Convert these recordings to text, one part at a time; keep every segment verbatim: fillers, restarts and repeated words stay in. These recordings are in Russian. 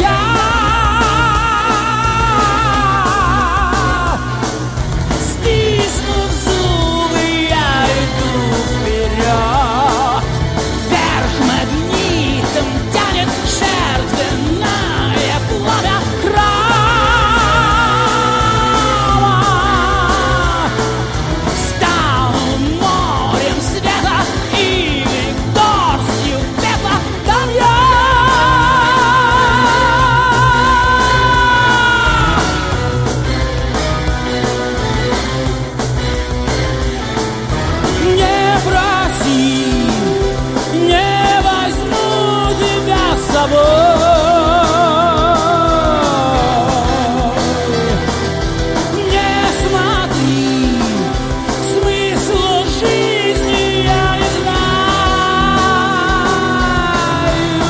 я. Стиснув зубы, я иду вперед. Вверх магнитом тянет жертвенное пламя храма. Стану морем света или горстью пепла камня. Не проси, не возьму тебя с собой. Не смотри, смысла жизни я не знаю.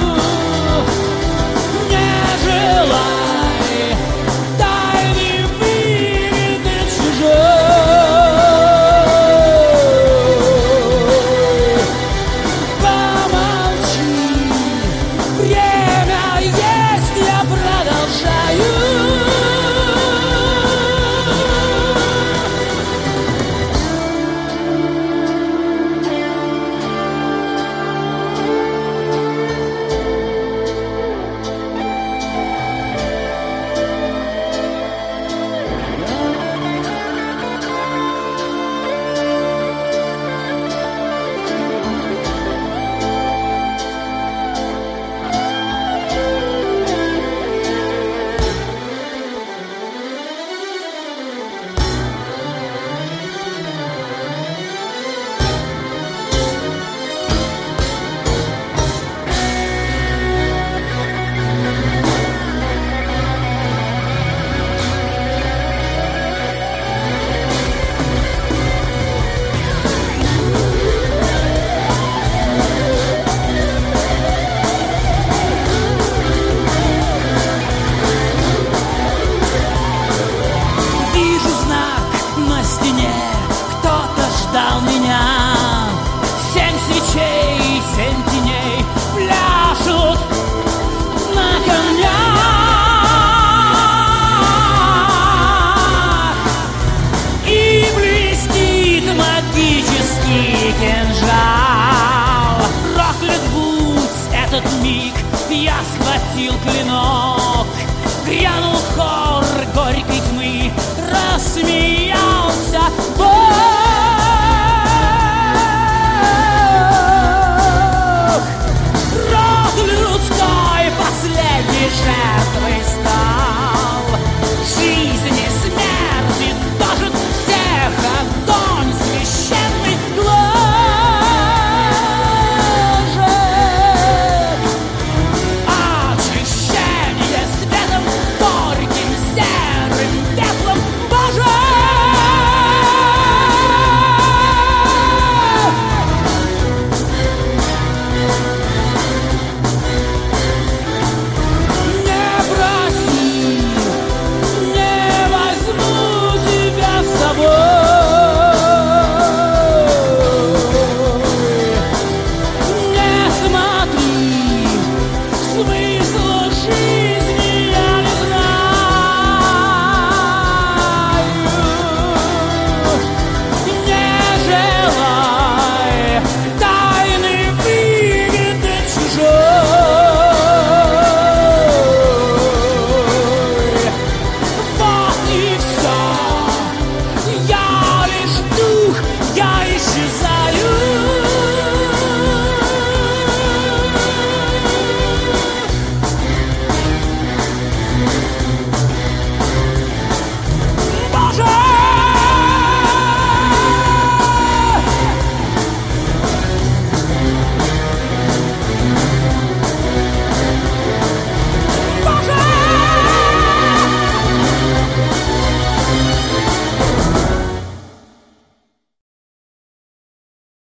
Не желай тайны выведать чужой. Помолчи, время есть, я продолжаю. Вижу знак на стене, кто-то ждал меня. Семь свечей, семь теней пляшут на камнях. И блестит магический кинжал. Проклят будь этот миг, я схватил клинок.